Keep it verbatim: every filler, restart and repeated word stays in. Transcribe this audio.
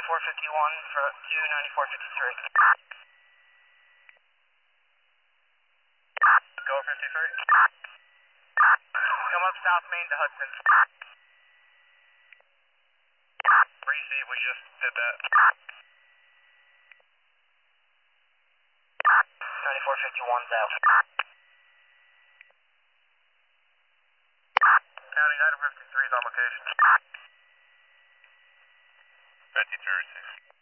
ninety-four fifty-one for to ninety-four fifty-three. Go fifty-three. Come up South Main to Hudson. Receive, we just did that. ninety-four fifty-one's out. County item fifty-three is on location. fifty-two receive.